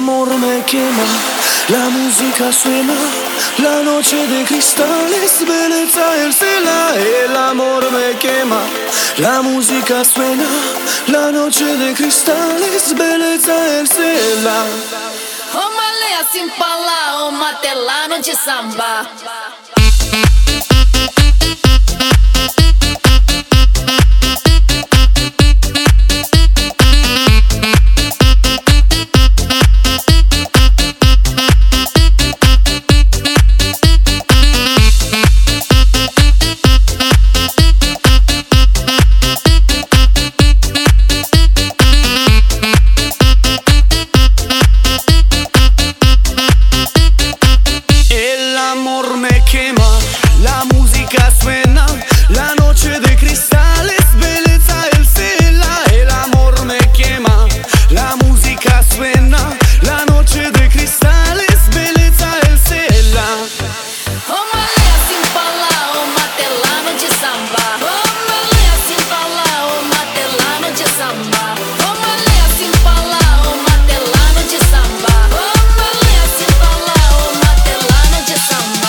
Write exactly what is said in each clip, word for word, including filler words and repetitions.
amor me quema, la música suena, la noche de cristales, belleza el cielo. El amor me quema, la música suena, la noche de cristales, belleza el cielo. Ô Malê, assim pra lá, ô matelano de samba. La música suena, la noche de cristales, belleza el cielo. El amor me quema, la música suena, la noche de cristales, belleza el cielo. Ô Malê, assim pra lá, ô matelano de samba. Ô Malê, assim pra lá, ô matelano de samba. Ô Malê, assim pra lá, ô matelano de samba. Ô Malê, assim pra lá, ô matelano de samba.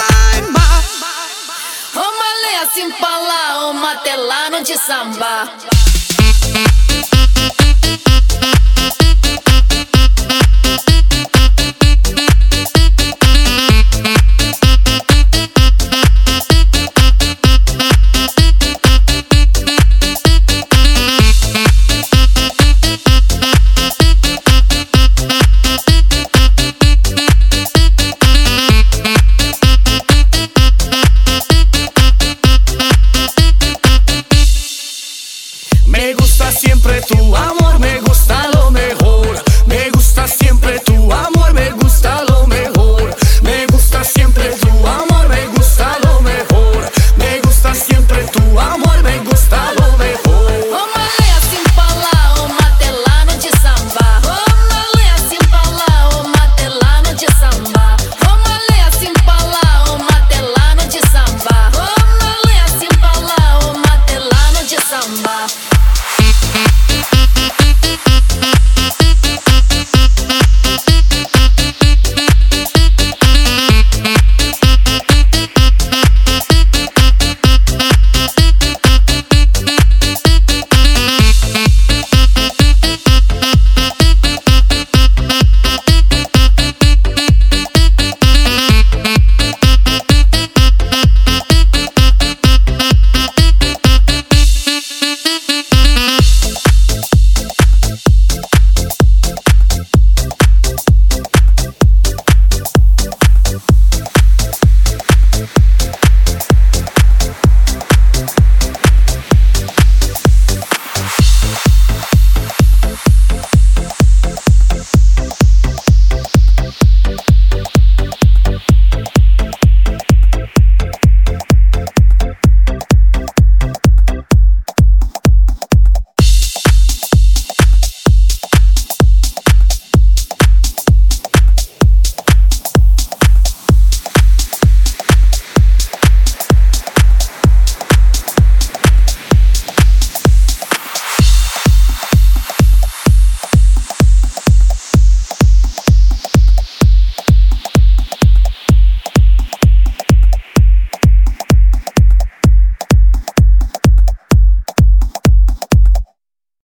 Assim pra lá, ô matelano de samba.